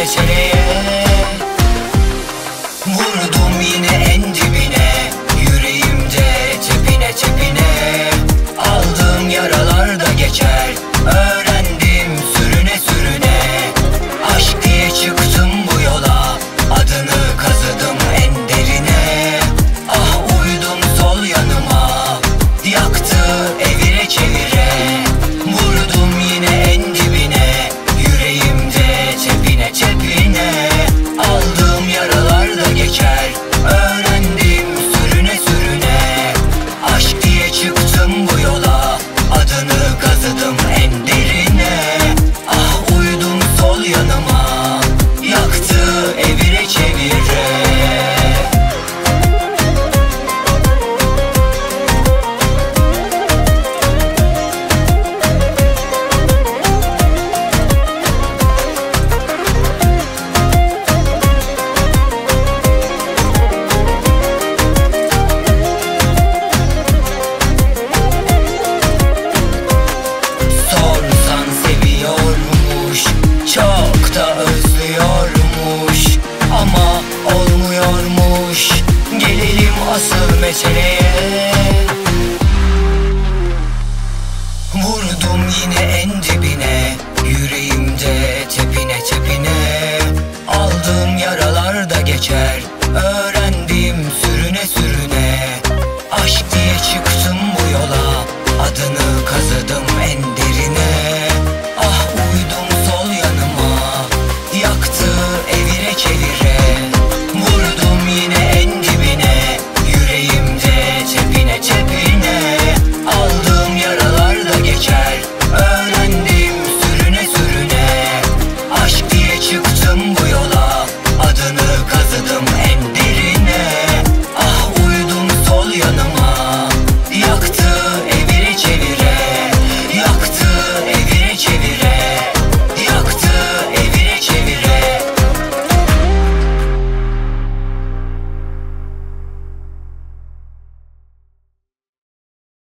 meseleye. Vurdum yine en dibine, yüreğimde tepine tepine. Aldığım yaralar da geçer, öğrendim sürüne sürüne. Aşk diye çıktım bu yola, adını kazıdım en derine. Ah uydum sol yanıma, yaktı evire çevire. Vurdum yine en dibine, yüreğimde tepine tepine. Aldığım yaralar da geçer, öğrendim sürüne sürüne. Aşk diye çıktım bu yola, adını kazıdım en derine. Ah uydum sol yanıma, yaktı evire çevire. Sorsan seviyormuş, çok da özlüyormuş, ama olmuyormuş. Gelelim asıl meseleye. Vurdum yine en dibine, yüreğimde tepine tepine. Aldığım yaralar da geçer,